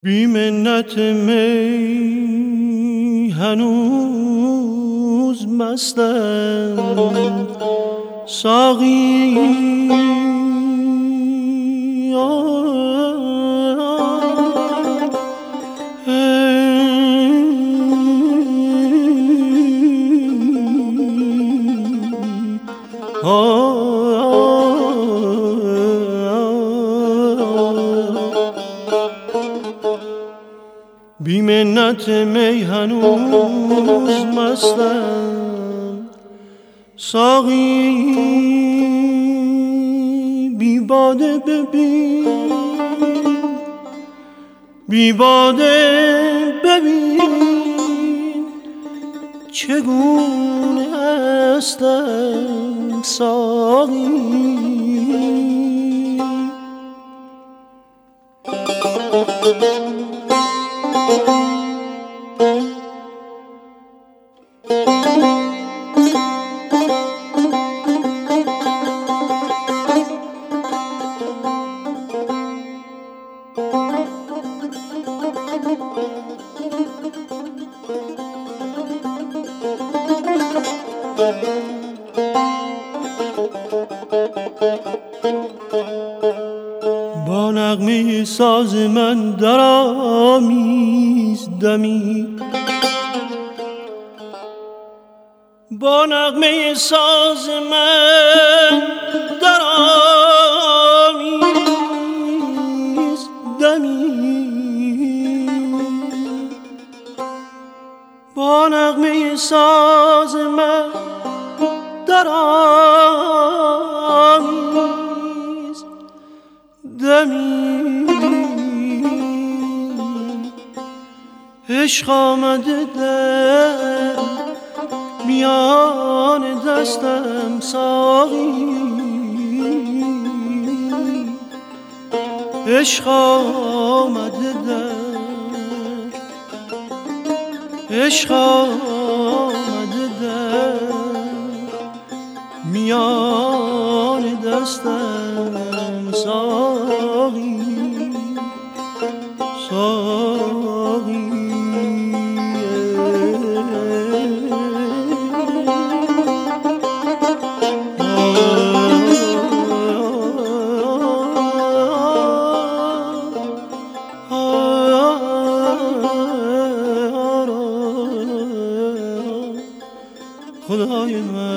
بی منت می هنوز مستم ساقی بی منت می هنوز مستم ساقی بی باده ببین بی باده ببین چگونه هستم ساقی با نغمه ساز من درآمیز دمی با نغمه ساز من درآمیز دمی با نغمه ساز من درآمیز دمی عشق آمده در میان دستم ساقی عشق آمده در عشق آمده در میان دستم ساقی ساقی خدای من